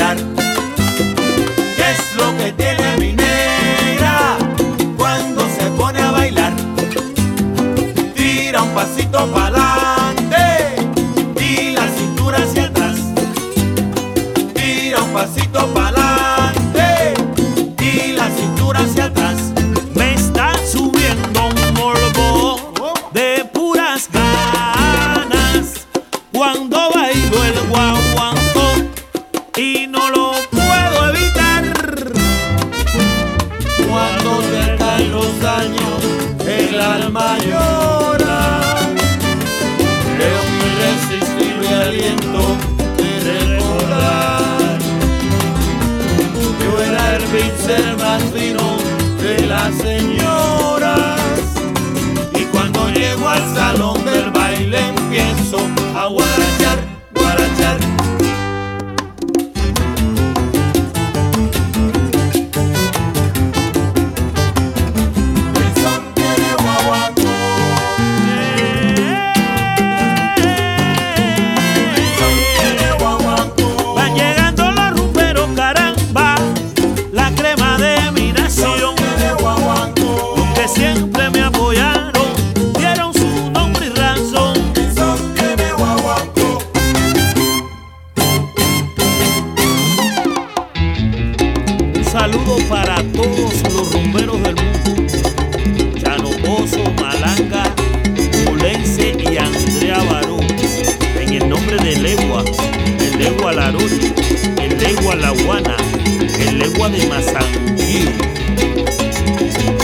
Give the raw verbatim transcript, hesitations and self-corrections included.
bailar. ¿Qué es lo que tiene mi negra cuando se pone a bailar? Tira un pasito pa'lante y la cintura hacia atrás. Tira un pasito pa'lante y la cintura hacia atrás. Me está subiendo un morbo de puras ganas cuando bailo el guaguancó y no lo puedo evitar. Cuando te caen los años, el alma llora. Creo mi irresistible aliento de recordar. Yo era el pincel más fino de las señoras, y cuando llego al salón del baile empiezo a guarachar, guarachar. Van llegando los rumberos, caramba, la crema de mi nación, que siempre me apoyaron, dieron su nombre y razón. Un saludo para todos los rumberos del mundo: Chano Pozo, Malanga, Mulense y Andrea Barú. En el nombre de Legua, el Legua Laruti, el Legua La Guana, el Legua de Mazanguío.